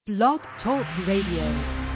Blog Talk Radio.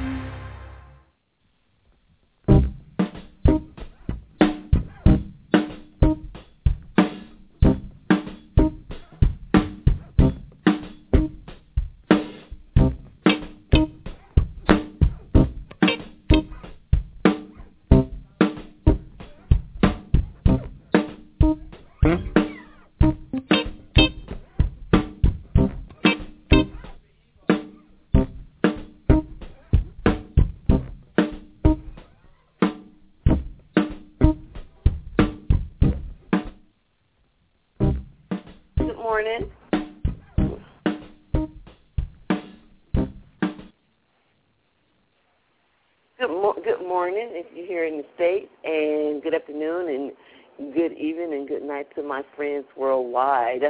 Good morning if you're here in the States, and good afternoon and good evening and good night to my friends worldwide.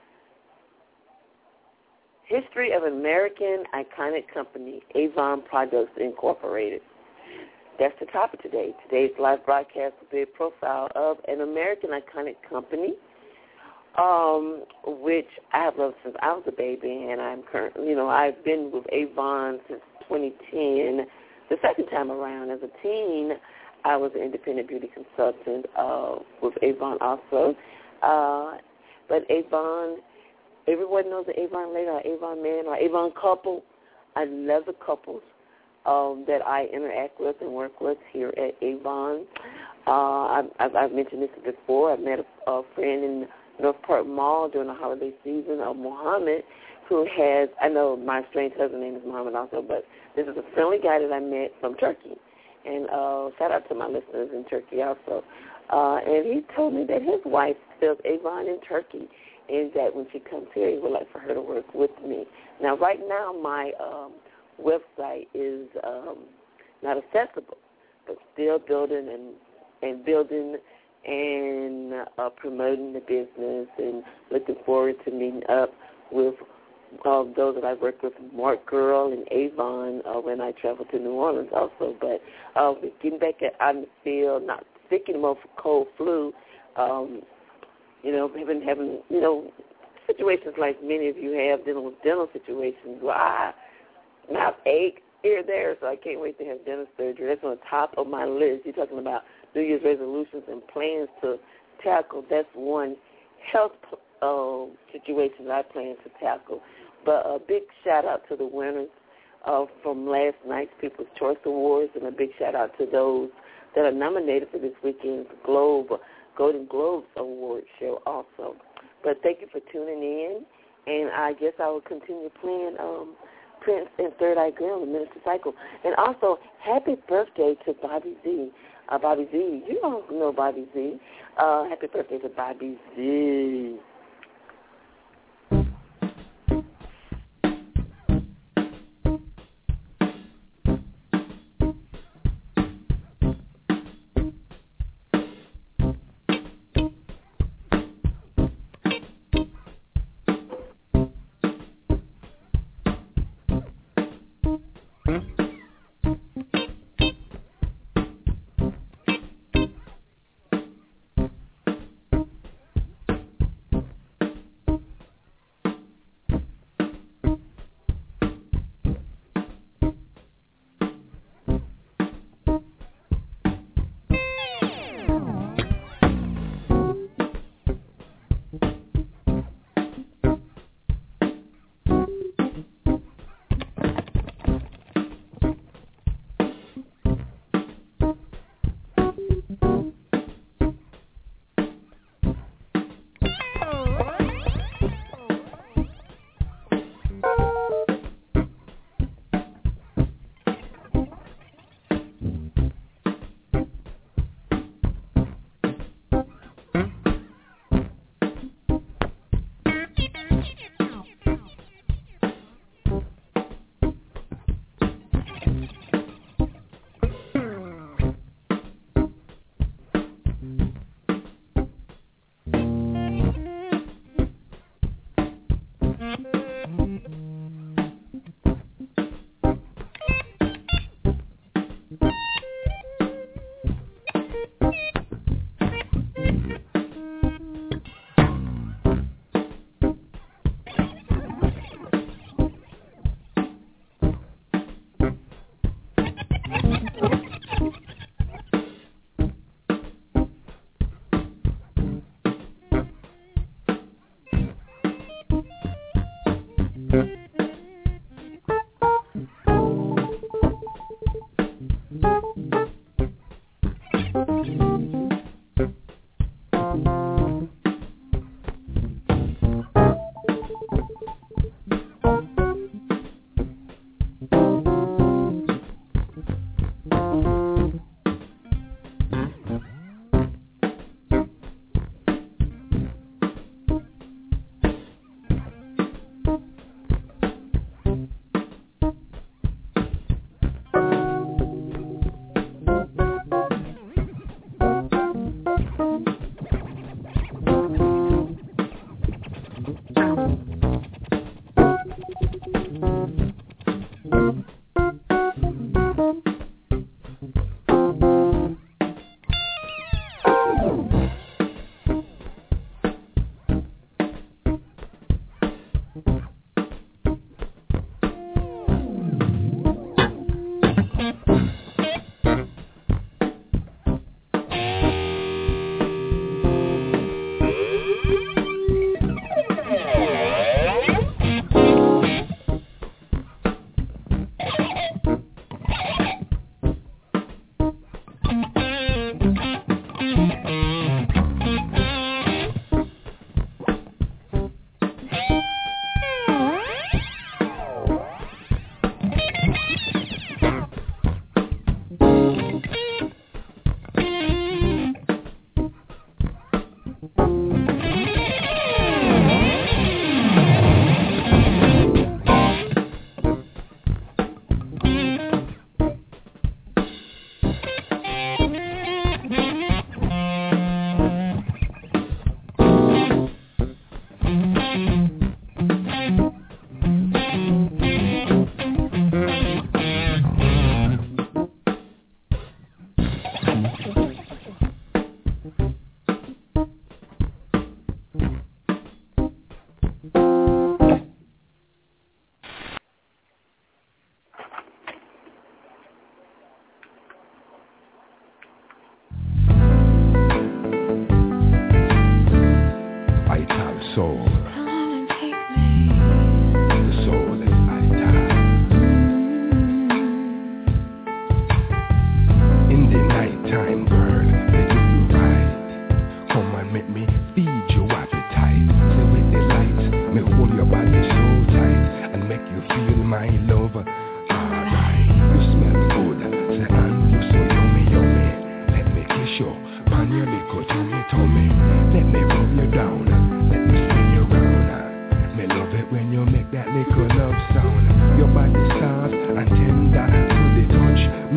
History of American iconic company, Avon Products Incorporated. That's the topic today. Today's live broadcast will be a profile of an American iconic company, which I have loved since I was a baby, and I'm currently, I've been with Avon since 2010. The second time around, as a teen, I was an independent beauty consultant with Avon also. But Avon, everyone knows the Avon lady or Avon man or Avon couple. I love the couples that I interact with and work with here at Avon. I've mentioned this before. I met a friend in North Park Mall during the holiday season of Muhammad, who has, I know my strange husband name is Muhammad also, but this is a friendly guy that I met from Turkey. And shout out to my listeners in Turkey also. And he told me that his wife sells Avon in Turkey, and that when she comes here, he would like for her to work with me. Now, right now, my website is not accessible, but still building and promoting the business and looking forward to meeting up with those that I work with, Mark Girl and Avon, when I travel to New Orleans also. But we're getting back out in the field, not sick anymore for cold flu. Having situations like many of you have, dealing with dental situations where mouth ache here and there, so I can't wait to have dental surgery. That's on the top of my list. You're talking about New Year's resolutions and plans to tackle. That's one health situation that I plan to tackle. But a big shout-out to the winners from last night's People's Choice Awards, and a big shout-out to those that are nominated for this weekend's Golden Globes Award show also. But thank you for tuning in, and I guess I will continue playing Prince and Third Eye Girl, the Minister Cycle. And also, happy birthday to Bobby Z. Bobby Z, you don't know Bobby Z. Happy birthday to Bobby Z.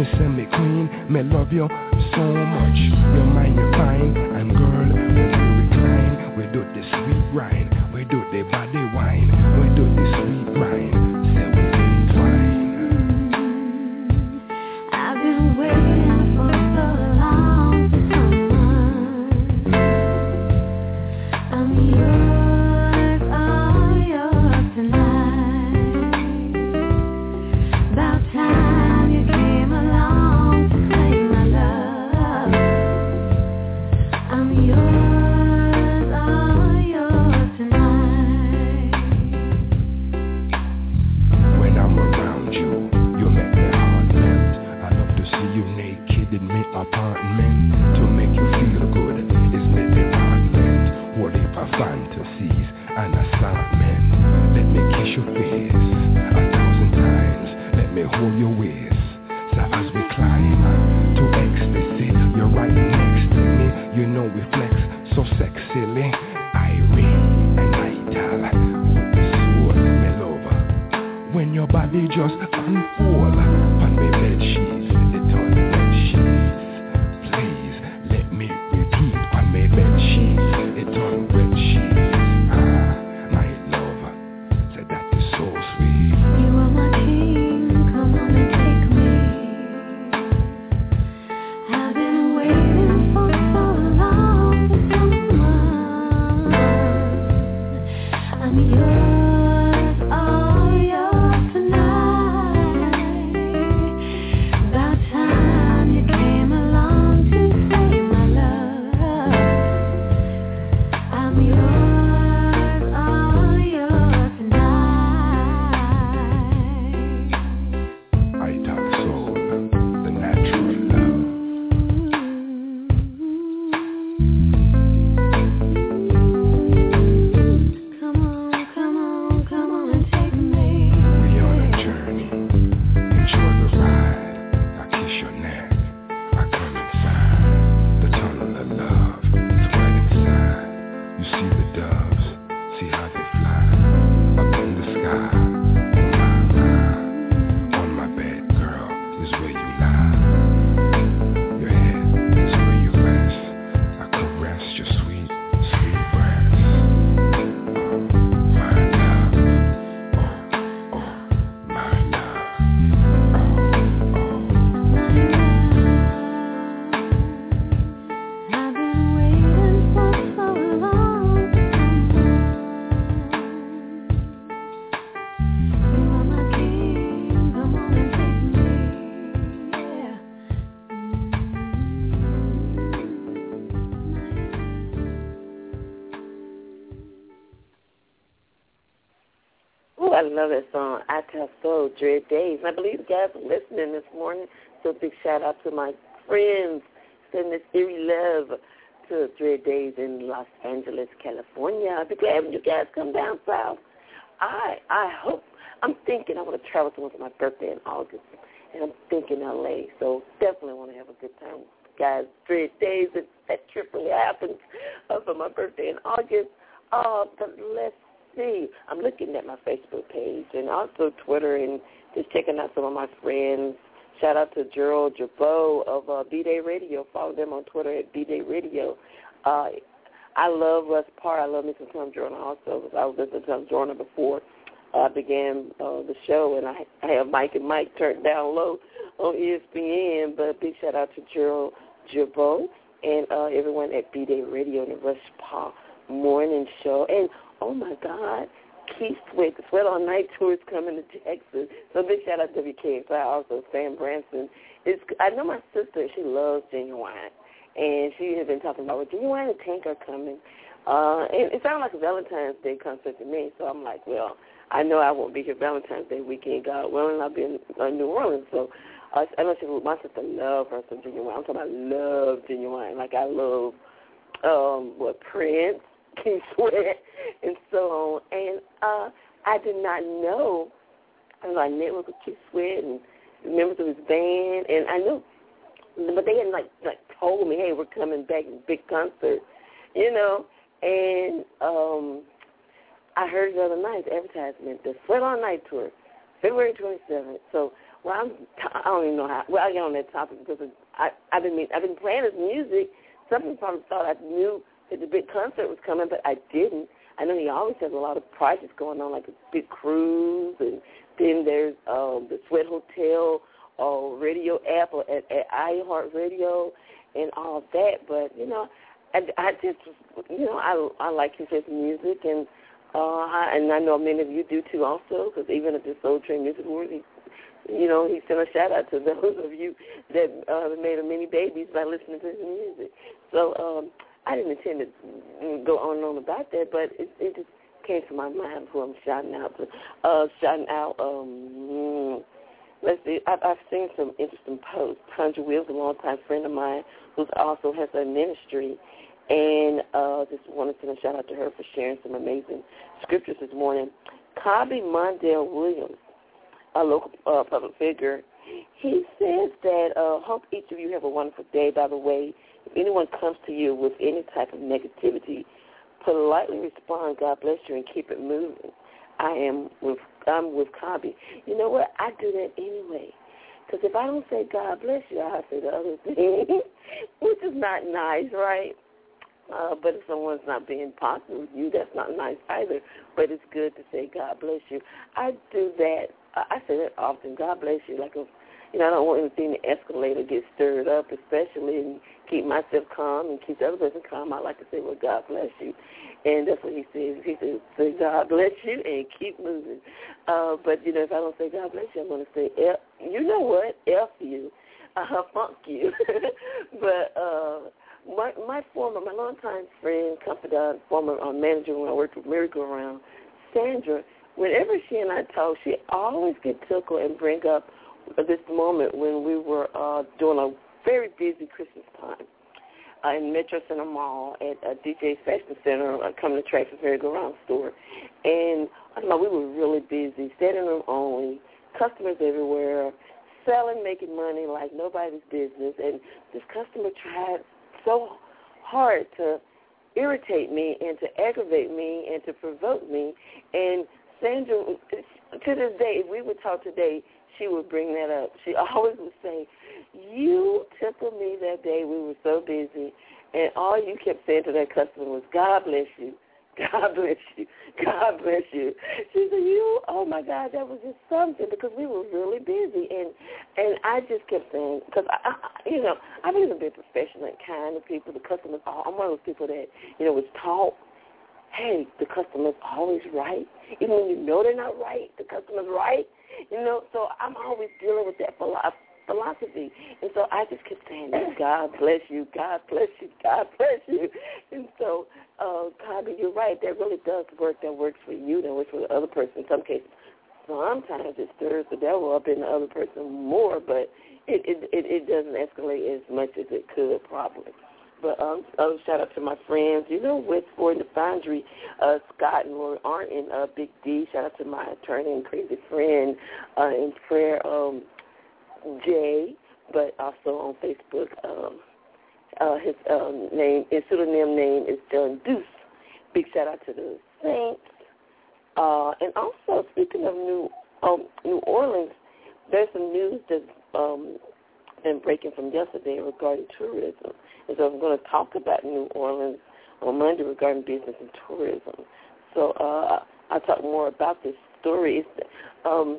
say me queen, me love you so much. Your mind you fine, and girl, when we recline, we do the sweet grind, we do the body wine, we do the sweet grind, say we entwine. I've been waiting for so long for someone. I'm yours, all yours tonight. About time you came along to claim my love. I'm yours, all yours tonight. When I'm around you, you make my heart melt. I love to see you naked in my apartment. To make you feel good is my department. What if I fantasies and assortment? Let me kiss your face 1,000 times. Let me hold your waist. So as we climb to ecstasy, you're right next to me. You know we flex so sexily. Irene and Ital with the soul, me lover. When your body just unfold on my bed sheets, it on bed sheets. Please let me repeat on my bed sheets, it on bed sheets. Ah, my lover, said that is so sweet. You are my king, come on and take me. I've been waiting for so long for someone. I'm yours, all yours tonight. About time you came along to save my love. I'm yours, all yours tonight. Ital soul, the natural love. Come on and take me. We on a journey, enjoy the ride. I kiss your neck, I come inside. The tunnel of love is right inside. You see the doves, see how they fly up in the sky. On my bed, girl, is where you lie. Your head is where you rest. I caress your sweet, sweet breath. My love, oh, my love, I've been waiting for so long for someone. You are my king, come on and take me. Yeah. Ooh, I love that song, I Tell Soul, Dread Days. And I believe you guys are listening this morning, so big shout out to my friends sending this eerie love to Dread Days in Los Angeles, California. I'll be glad when you guys come down south. I hope, I'm thinking I want to travel somewhere for my birthday in August, and I'm thinking L.A., so definitely want to have a good time. Guys, Dread Days, if that trip really happens for my birthday in August. But let's see. I'm looking at my Facebook page and also Twitter and just checking out some of my friends. Shout out to Gerald Jabot of B-Day Radio. Follow them on Twitter at B-Day Radio. I love Russ Parr. I love me some Tom Joyner also. I was listening to Tom Joyner before I began the show, and I have Mike and Mike turned down low on ESPN. But big shout out to Gerald Jabot and everyone at B-Day Radio and the Russ Parr Morning Show. And oh my God, Keith Sweat, the Sweat All Night Tour is coming to Texas. So big shout out to WKXI, also Sam Branson. I know my sister, she loves Genuine, and she has been talking about, well, Genuine and Tank are coming. And it sounded like a Valentine's Day concert to me, so I'm like, well, I know I won't be here Valentine's Day weekend, God willing. I'll be in New Orleans. So I know my sister loves her some Genuine. I'm talking about love Genuine. Like I love, Prince, Keith Sweat, and so on. And I did not know. I networked with Keith Sweat and members of his band, and I knew, but they hadn't like told me, hey, we're coming back in big concert, you know. And I heard the other night, the advertisement, the Sweat All Night Tour, February 27th. So, I don't even know how. Well, I get on that topic because I've been playing his music. Some people probably thought I knew that the big concert was coming, but I didn't. I know he always has a lot of projects going on, like a big cruise, and then there's the Sweat Hotel radio app at iHeartRadio and all of that. But, I just, I like his music, and I know many of you do too also, because even at the Soul Train Music Awards, he sent a shout-out to those of you that made many babies by listening to his music. So I didn't intend to go on and on about that, but it just came to my mind who I'm shouting out to. Let's see, I've seen some interesting posts. Tundra Wills, a longtime friend of mine, who also has a ministry, and just wanted to send a shout-out to her for sharing some amazing scriptures this morning. Cobby Mondale Williams, a local public figure, he says that, hope each of you have a wonderful day. By the way, if anyone comes to you with any type of negativity, politely respond, God bless you, and keep it moving. I'm with Cobby. You know what? I do that anyway. Because if I don't say God bless you, I say the other thing, which is not nice, right? But if someone's not being positive with you, that's not nice either. But it's good to say God bless you. I do that. I say that often. God bless you. Like, I don't want anything to escalate or get stirred up, especially, and keep myself calm and keep the other person calm. I like to say, well, God bless you. And that's what he says. He says, say God bless you and keep moving. But, if I don't say God bless you, I'm going to say, you know what, F you, funk you. But my longtime friend, confidant, former manager when I worked with Merry Go Round, Sandra, whenever she and I talk, she always get tickled and bring up this moment when we were doing a very busy Christmas time in Metro Center Mall at DJ's Fashion Center, coming to Track for Merry Go Round store. And we were really busy, standing room only, customers everywhere, selling, making money like nobody's business. And this customer tried so hard to irritate me and to aggravate me and to provoke me. And Sandra, to this day, if we would talk today, she would bring that up. She always would say, you tickled me that day. We were so busy. And all you kept saying to that customer was, God bless you. God bless you. God bless you. She said, oh, my God, that was just something, because we were really busy. And I just kept saying, because, I've even been professional and kind to people. The customers, I'm one of those people that, was taught, hey, the customer's always right. Even when you know they're not right, the customer's right. So I'm always dealing with that philosophy. And so I just kept saying, God bless you, God bless you, God bless you. And so, Cobby, you're right. That really does work. That works for you. That works for the other person. In some cases, sometimes it stirs the devil up in the other person more, but it doesn't escalate as much as it could probably. But shout out to my friends, with Ford and the Foundry, Scott and Lori Arndt and Big D. Shout out to my attorney and crazy friend in prayer, Jay, but also on Facebook. His pseudonym name is John Deuce. Big shout out to the Saints. And also, speaking of New Orleans, there's some news that's been breaking from yesterday regarding tourism. And so I'm going to talk about New Orleans on Monday regarding business and tourism. So I'll talk more about this story. One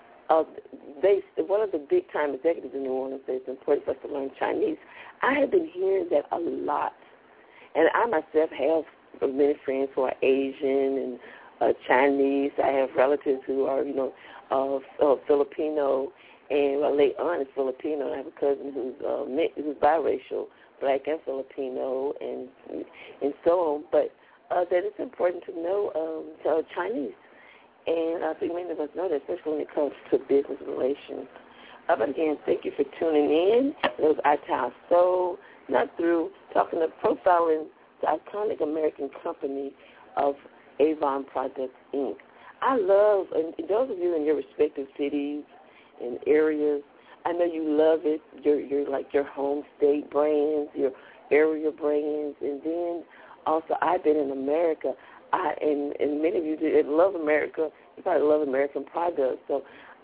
of the big-time executives in New Orleans said it's important for us to learn Chinese. I have been hearing that a lot. And I myself have many friends who are Asian and Chinese. I have relatives who are, Filipino, and my late aunt is Filipino. I have a cousin who's biracial, Black and Filipino, and so on. But that it's important to know Chinese. And I think many of us know that, especially when it comes to business relations. But again, thank you for tuning in. It was iTown Soul, not through talking to profiling the iconic American company of Avon Products, Inc. I love, and those of you in your respective cities and areas, I know you love it, your home state brands, your area brands, and then also I've been in America. And many of you that love America, you probably love American products. So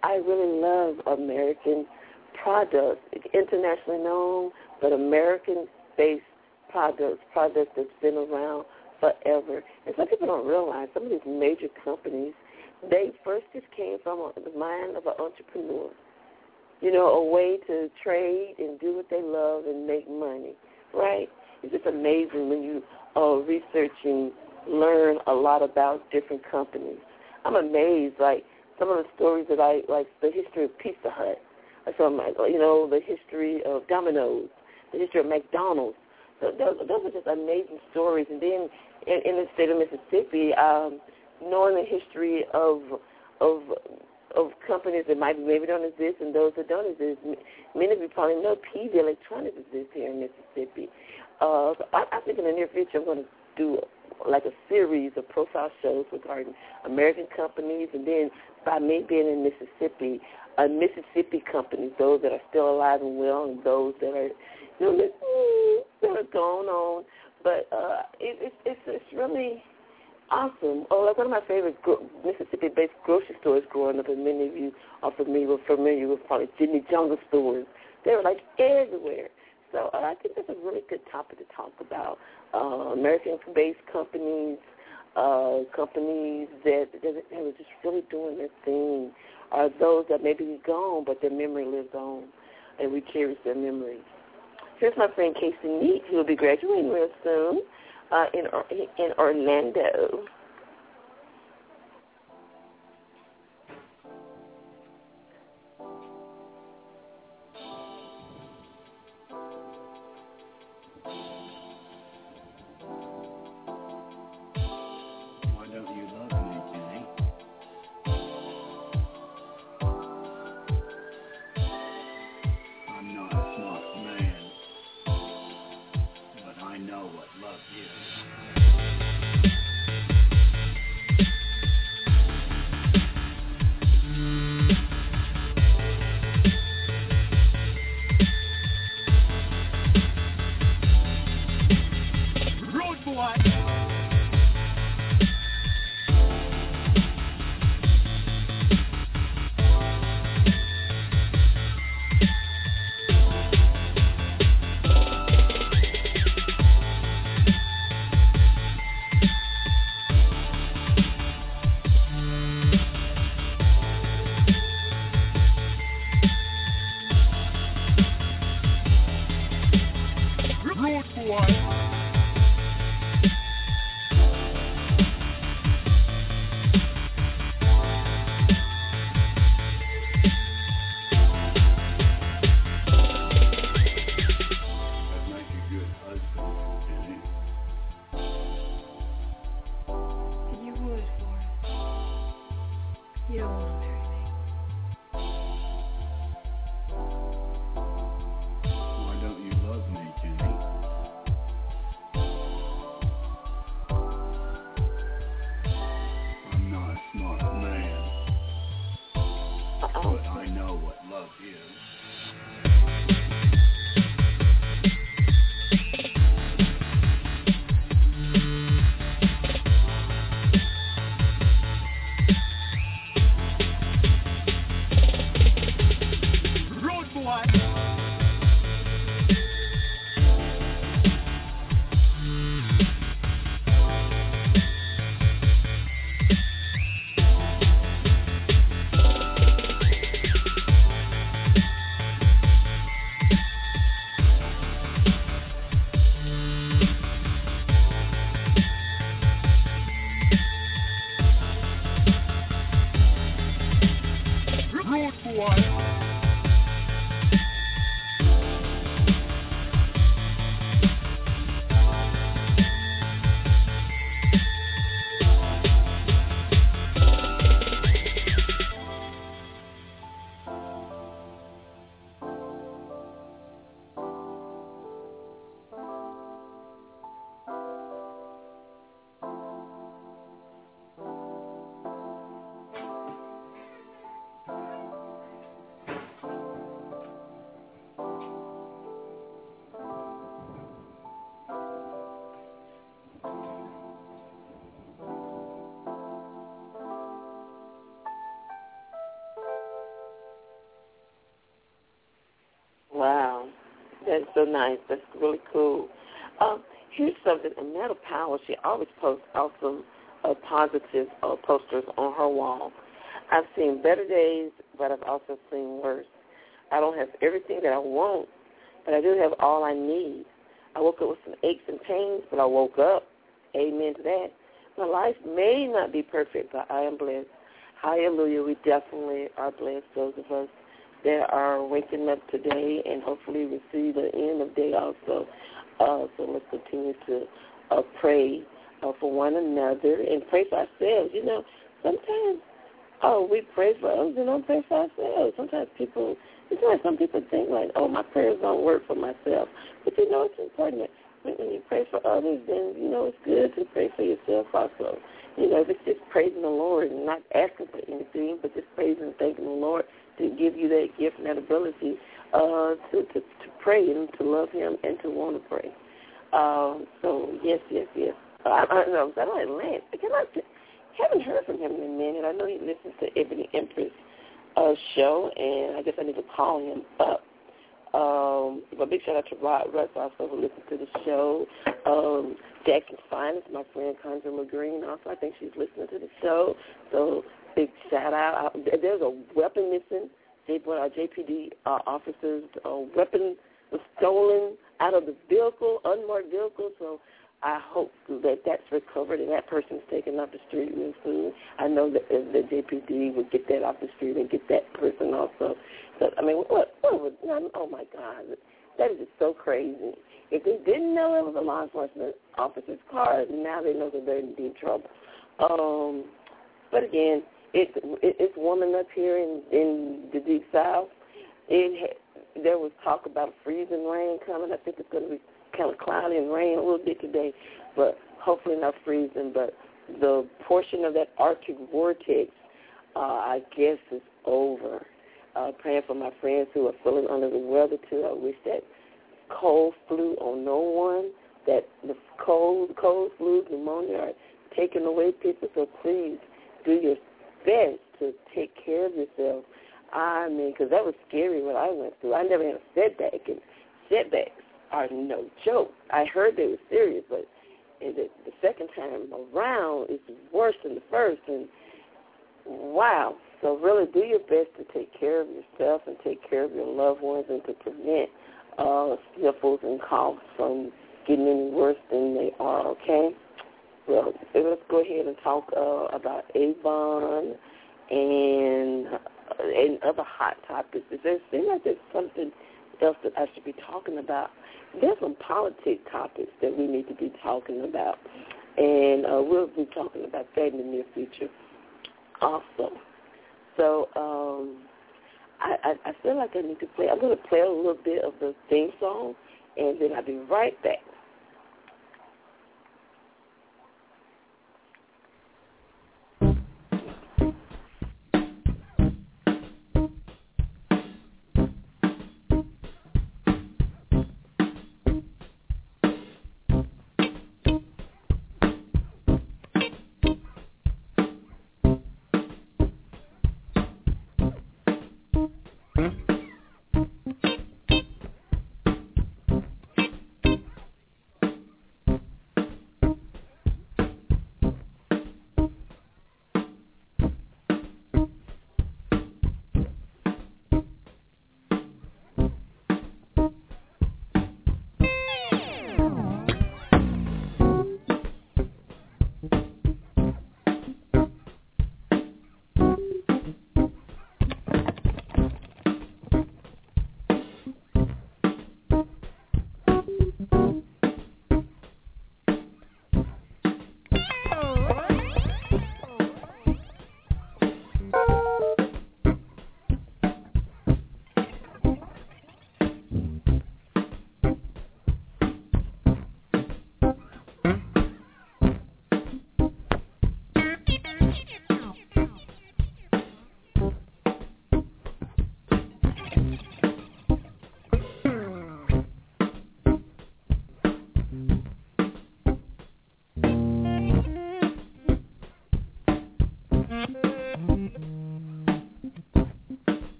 I really love American products, internationally known, but American-based products that's been around forever. And some people don't realize some of these major companies, they first just came from the mind of an entrepreneur. You know, a way to trade and do what they love and make money, right? It's just amazing when you research and learn a lot about different companies. I'm amazed, like, some of the stories that like the history of Pizza Hut, the history of Domino's, the history of McDonald's. Those are just amazing stories. And then in the state of Mississippi, knowing the history of companies that maybe don't exist and those that don't exist. Many of you probably know PV Electronics exists here in Mississippi. I think in the near future I'm going to do like a series of profile shows regarding American companies, and then by me being in Mississippi companies, those that are still alive and well, and those that are that are going on. But it's really awesome. Oh, like one of my favorite Mississippi-based grocery stores growing up, and many of you are familiar with probably Jimmy Jungle stores. They were like everywhere. So I think that's a really good topic to talk about. American-based companies, companies that were just really doing their thing, are those that may be gone, but their memory lives on, and we cherish their memories. Here's my friend Casey Neat, who will be graduating real soon in Orlando. That is so nice. That's really cool. Here's something. Annetta Powell, she always posts awesome positive posters on her wall. I've seen better days, but I've also seen worse. I don't have everything that I want, but I do have all I need. I woke up with some aches and pains, but I woke up. Amen to that. My life may not be perfect, but I am blessed. Hallelujah. We definitely are blessed, those of us that are waking up today and hopefully will see the end of day also. So let's continue to pray for one another and pray for ourselves. You know, sometimes, we pray for others and don't pray for ourselves. Sometimes some people think like, my prayers don't work for myself. But, you know, it's important that when you pray for others, then, you know, it's good to pray for yourself also. You know, if it's just praising the Lord and not asking for anything, but just praising and thanking the Lord to give you that gift and that ability to pray and to love Him and to want to pray. So, yes. I don't like Lance. I haven't heard from him in a minute. I know he listens to Ebony Empress show, and I guess I need to call him up. But big shout out to Rod Russ also who listens to the show. Jackson Finest, my friend Conjure Green also, I think she's listening to the show. So big shout out. There's a weapon missing. JPD officers' weapon was stolen out of the vehicle, unmarked vehicle. So I hope that that's recovered and that person's taken off the street real soon. I know that the JPD would get that off the street and get that person also. So, I mean, what would, oh, my God, that is just so crazy. If they didn't know it was a law enforcement officer's car, now they know that they're in deep trouble. But, again, it's warming up here in the Deep South. There was talk about freezing rain coming. I think it's going to be kind of cloudy and rain a little bit today, but hopefully not freezing. But the portion of that Arctic vortex, I guess, is over. Praying for my friends who are feeling under the weather, too. I wish that cold flu on no one, that the cold flu, pneumonia are taking away people. So please do your best to take care of yourself. I mean, because that was scary what I went through. I never had a setback, and setbacks are no joke. I heard they were serious, but the second time around is worse than the first, and wow. So really do your best to take care of yourself and take care of your loved ones and to prevent sniffles and coughs from getting any worse than they are, okay? Well, let's go ahead and talk about Avon and other hot topics. It seems like there's something else that I should be talking about. There's some politics topics that we need to be talking about, and we'll be talking about that in the near future also. So I feel like I need to play. I'm going to play a little bit of the theme song, and then I'll be right back.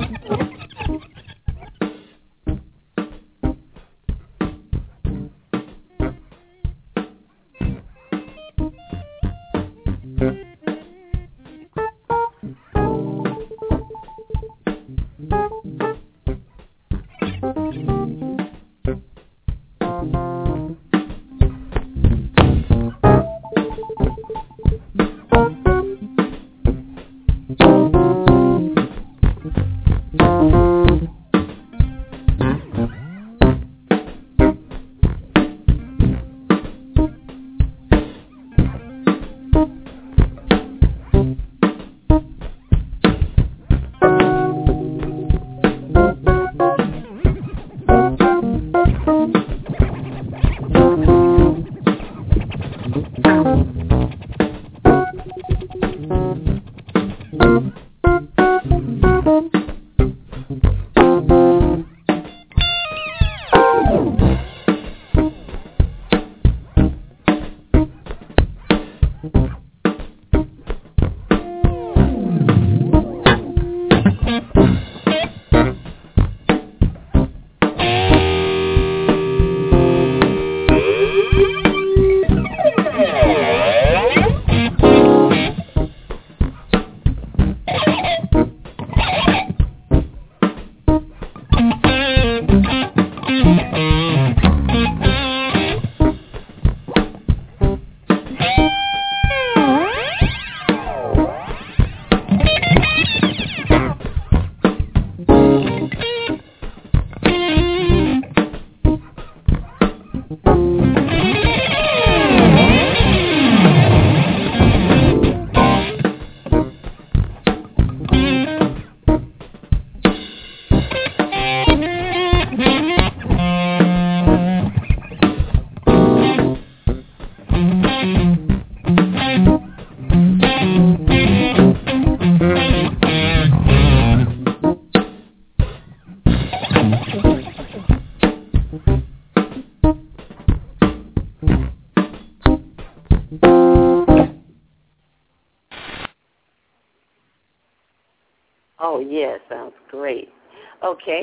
Oh, yes, sounds great. Okay.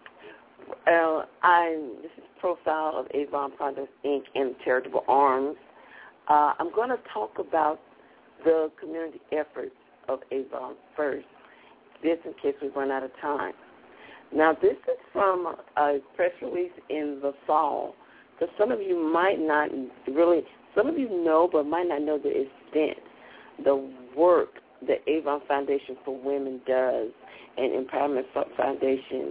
This is Profile of Avon Products, Inc. and Charitable Arms. I'm going to talk about the community efforts of Avon first, this in case we run out of time. Now, this is from a press release in the fall. So some of you might not really, some of you know but might not know the extent, the work the Avon Foundation for Women does and Empowerment Foundation.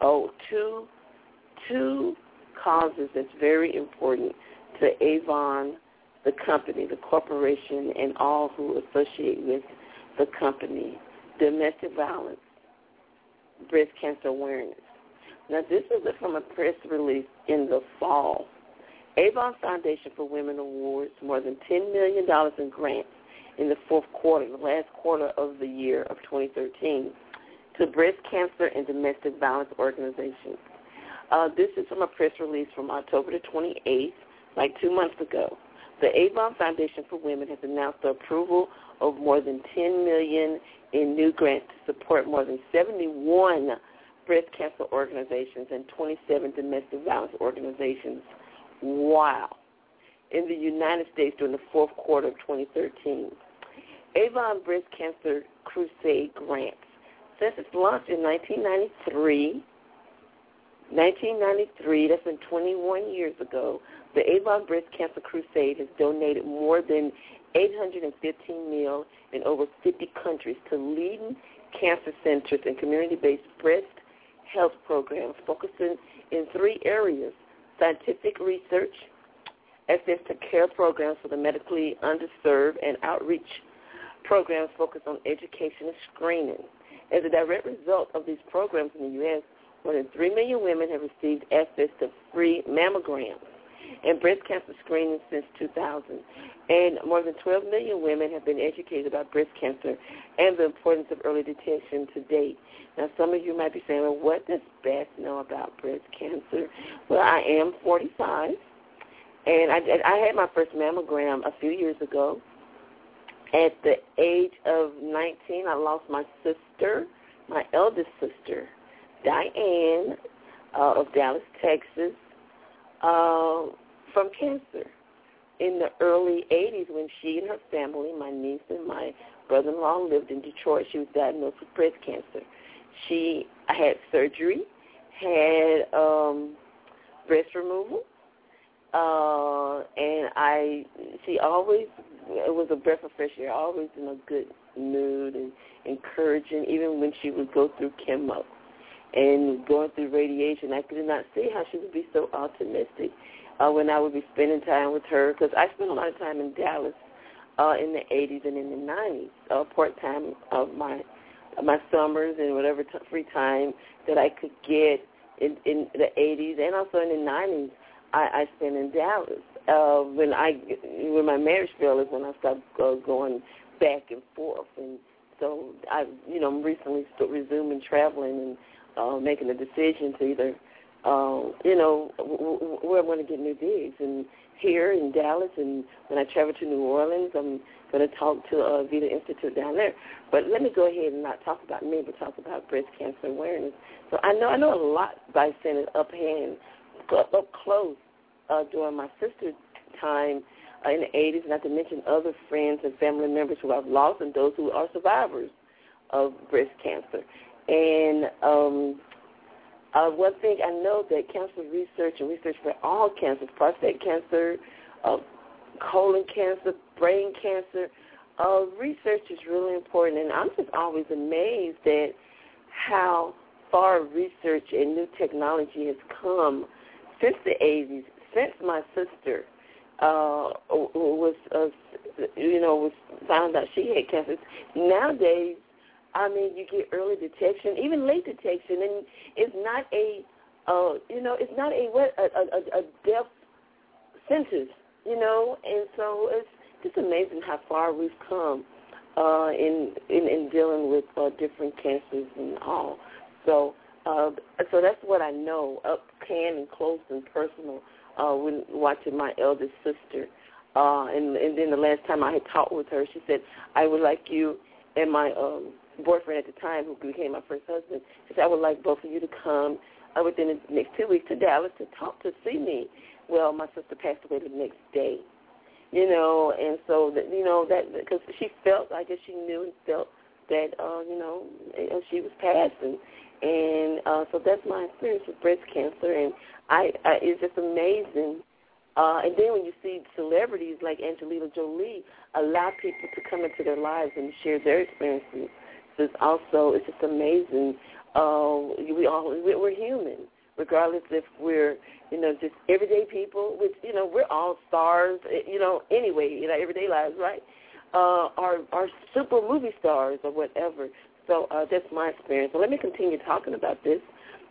Two causes that's very important to Avon, the company, the corporation, and all who associate with the company: domestic violence, breast cancer awareness. Now, this is from a press release in the fall. Avon Foundation for Women awards more than $10 million in grants in the fourth quarter, the last quarter of the year of 2013, to breast cancer and domestic violence organizations. This is from a press release from October the 28th, like 2 months ago. The Avon Foundation for Women has announced the approval of more than $10 million in new grants to support more than 71 breast cancer organizations and 27 domestic violence organizations. Wow. In the United States during the fourth quarter of 2013. Avon Breast Cancer Crusade grants. Since its launch in 1993, that's been 21 years ago, the Avon Breast Cancer Crusade has donated more than $815 million in over 50 countries to leading cancer centers and community-based breast health programs focusing in 3 areas: scientific research, access to care programs for the medically underserved, and outreach programs focused on education and screening. As a direct result of these programs in the U.S., more than 3 million women have received access to free mammograms and breast cancer screening since 2000. And more than 12 million women have been educated about breast cancer and the importance of early detection to date. Now, some of you might be saying, well, what does Beth know about breast cancer? Well, I am 45, and I had my first mammogram a few years ago. At the age of 19, I lost my sister my eldest sister, Diane, of Dallas, Texas, from cancer. In the early 80s, when she and her family, my niece and my brother-in-law, lived in Detroit, she was diagnosed with breast cancer. She had surgery, had breast removal, and she always, it was a breath of fresh air, always in a good mood and encouraging, even when she would go through chemo and going through radiation. I could not see how she would be so optimistic when I would be spending time with her, because I spent a lot of time in Dallas in the 80s and in the 90s, part-time of my summers and whatever free time that I could get in the 80s and also in the 90s. I spent in Dallas. When my marriage fell is when I started going back and forth, and so I'm recently resuming traveling and making a decision to either where I'm going to get new gigs. And here in Dallas, and when I travel to New Orleans, I'm going to talk to Vita Institute down there. But let me go ahead and not talk about me, but talk about breast cancer awareness. So I know a lot by seeing it up close during my sister's time in the 80s, not to mention other friends and family members who I've lost and those who are survivors of breast cancer. And one thing I know that cancer research and research for all cancers, prostate cancer, colon cancer, brain cancer, research is really important. And I'm just always amazed at how far research and new technology has come since the 80s, since my sister was found out she had cancer. Nowadays, you get early detection, even late detection, and it's not a death sentence, and so it's just amazing how far we've come in dealing with different cancers and all. So that's what I know, up can and close and personal, when watching my eldest sister. And then the last time I had talked with her, she said, I would like you and my boyfriend at the time, who became my first husband, she said, I would like both of you to come within the next 2 weeks to Dallas to see me. Well, my sister passed away the next day, and so that because she felt, I guess she knew and felt that she was passing, and so that's my experience with breast cancer, and it's just amazing. And then when you see celebrities like Angelina Jolie allow people to come into their lives and share their experiences, it's just amazing. We're human, regardless if we're just everyday people, which we're all stars, anyway in our everyday lives, right? Are super movie stars or whatever. So that's my experience. So let me continue talking about this.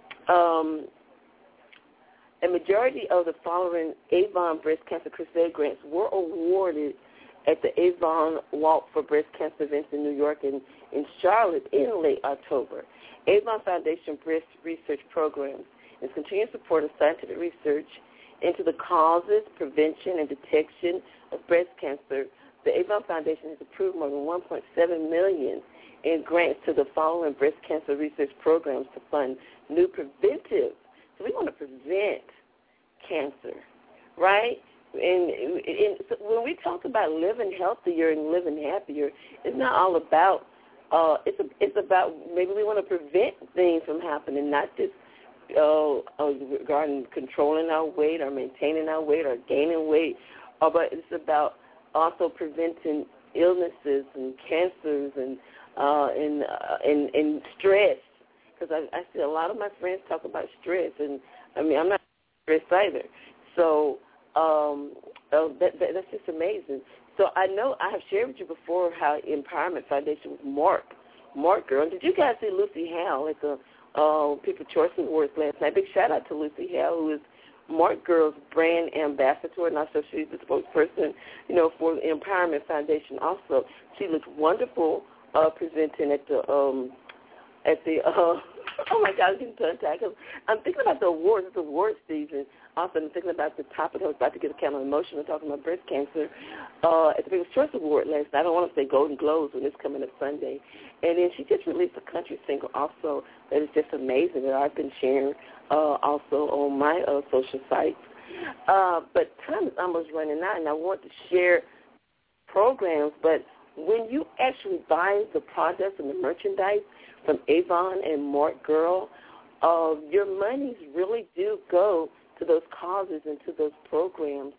A majority of the following Avon Breast Cancer Crusade grants were awarded at the Avon Walk for Breast Cancer events in New York and in Charlotte in late October. Avon Foundation Breast Research Programs is continuing support of scientific research into the causes, prevention, and detection of breast cancer. The Avon Foundation has approved more than $1.7 million in grants to the following breast cancer research programs to fund new preventive. So we want to prevent cancer, right? And so when we talk about living healthier and living happier, it's not all about. It's about maybe we want to prevent things from happening, not just regarding controlling our weight or maintaining our weight or gaining weight, but it's about also preventing illnesses and cancers and stress. Because I see a lot of my friends talk about stress, and I'm not stressed either. So that's just amazing. So I know I have shared with you before how Empowerment Foundation was Mark Girl. Did you guys see Lucy Howell at the People's Choice Awards last night? Big shout out to Lucy Howell, who is Mark Girl's brand ambassador, and also she's the spokesperson, for the Empowerment Foundation. Also, she looks wonderful presenting at the Oh, my God, I'm getting tongue-tied. I'm thinking about the awards. It's award season. Also, I'm thinking about the topic. I was about to get kind of emotional talking about breast cancer at the People's Choice Award last night. I don't want to say Golden Globes when it's coming up Sunday. And then she just released a country single also that is just amazing that I've been sharing also on my social sites. But time is almost running out, and I want to share programs. But when you actually buy the products and the merchandise from Avon and Mark Girl, your monies really do go to those causes and to those programs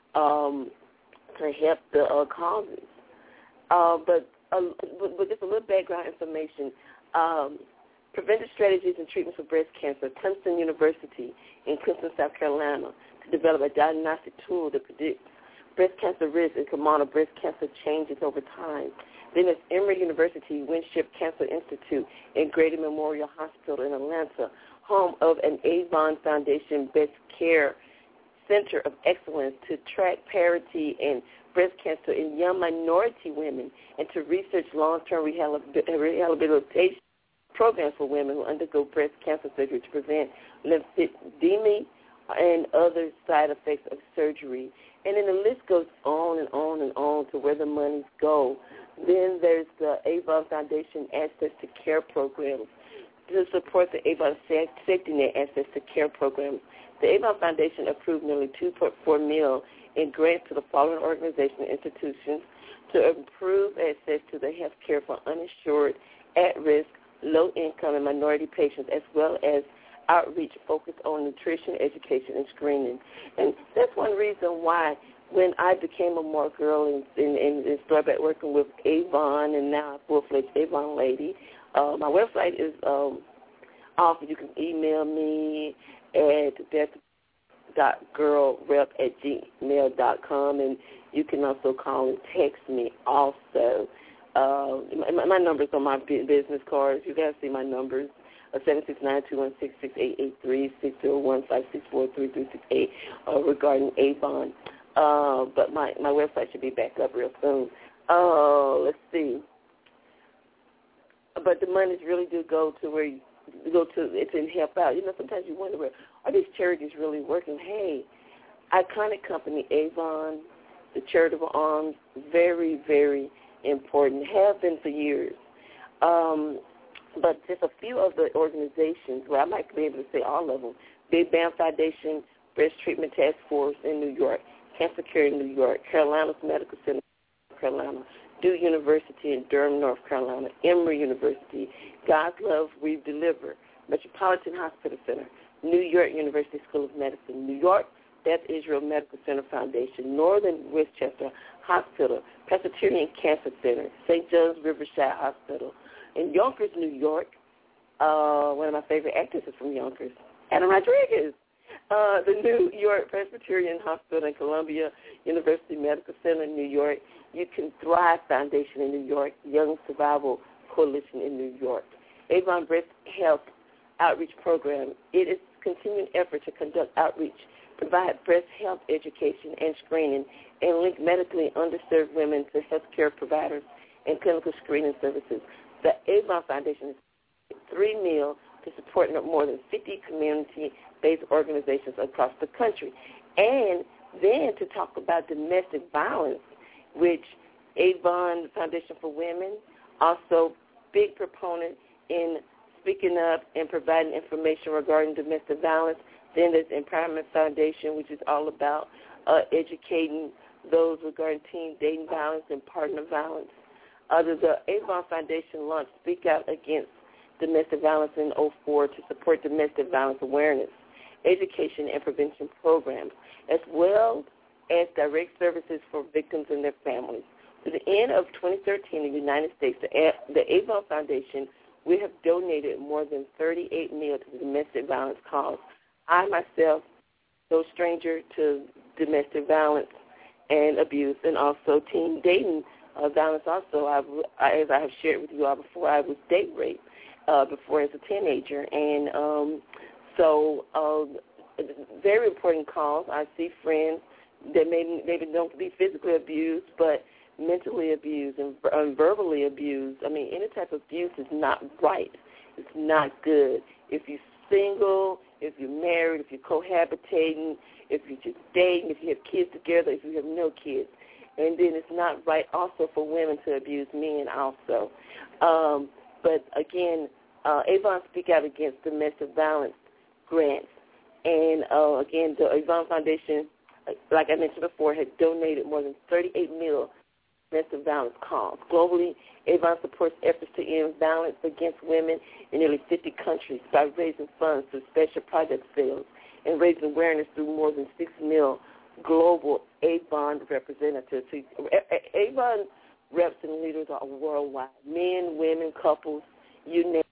to help the causes. But just a little background information. Preventive Strategies and Treatments for Breast Cancer, Clemson University in Clemson, South Carolina, to develop a diagnostic tool that predicts breast cancer risk and can monitor breast cancer changes over time. Then there's Emory University Winship Cancer Institute in Grady Memorial Hospital in Atlanta, home of an Avon Foundation Breast Care Center of Excellence to track parity and breast cancer in young minority women and to research long-term rehabilitation programs for women who undergo breast cancer surgery to prevent lymphedema and other side effects of surgery. And then the list goes on and on and on to where the monies go. Then there's the Avon Foundation Access to Care Programs to support the Avon Safety Net Access to Care Programs. The Avon Foundation approved nearly $2.4 million in grants to the following organizations and institutions to improve access to the health care for uninsured, at-risk, low-income, and minority patients, as well as outreach focused on nutrition, education, and screening. And that's one reason why when I became a Mark Girl and started back working with Avon, and now a full-fledged Avon lady, my website is off. You can email me at death.girlrep@gmail.com, and you can also call and text me also. My numbers on my business cards. You guys see my numbers. 769-216-6883, 601-564-3368 regarding Avon. But my website should be back up real soon. Let's see. But the monies really do go to where you go to. It's in help out. You know, sometimes you wonder, where are these charities really working? Hey, iconic company Avon, the charitable arms, very, very important. Have been for years. But just a few of the organizations, well, I might be able to say all of them: Big Bam Foundation, Breast Treatment Task Force in New York, Cancer Care in New York, Carolinas Medical Center, North Carolina, Duke University in Durham, North Carolina, Emory University, God's Love We Deliver, Metropolitan Hospital Center, New York University School of Medicine, New York Beth Israel Medical Center Foundation, Northern Westchester Hospital, Presbyterian Cancer Center, St. John's Riverside Hospital. In Yonkers, New York, one of my favorite actors is from Yonkers, Adam Rodriguez. The New York Presbyterian Hospital and Columbia University Medical Center in New York, You Can Thrive Foundation in New York, Young Survival Coalition in New York. Avon Breast Health Outreach Program. It is a continuing effort to conduct outreach, provide breast health education and screening, and link medically underserved women to healthcare providers and clinical screening services. The Avon Foundation is $3 million to support more than 50 community-based organizations across the country. And then to talk about domestic violence, which Avon Foundation for Women, also big proponent in speaking up and providing information regarding domestic violence. Then there's Empowerment Foundation, which is all about educating those regarding teen dating violence and partner violence. The Avon Foundation launched Speak Out Against Domestic Violence in 2004 to support domestic violence awareness, education, and prevention programs, as well as direct services for victims and their families. To the end of 2013 in the United States, the Avon Foundation, we have donated more than $38 million to the domestic violence cause. I myself, no stranger to domestic violence and abuse, and also teen dating violence. Also, as I have shared with you all before, I was date raped before as a teenager, and so very important cause. I see friends that maybe don't be physically abused, but mentally abused and verbally abused. I mean, any type of abuse is not right. is not good. If you're single, if you're married, if you're cohabitating, if you're just dating, if you have kids together, if you have no kids. And then it's not right also for women to abuse men also. But again, Avon Speak Out Against Domestic Violence grants. And again, the Avon Foundation, like I mentioned before, had donated more than 38 million domestic violence calls. Globally, Avon supports efforts to end violence against women in nearly 50 countries by raising funds through special project sales and raising awareness through more than 6 million global Avon representatives. Avon reps and leaders are worldwide, men, women, couples, you name it.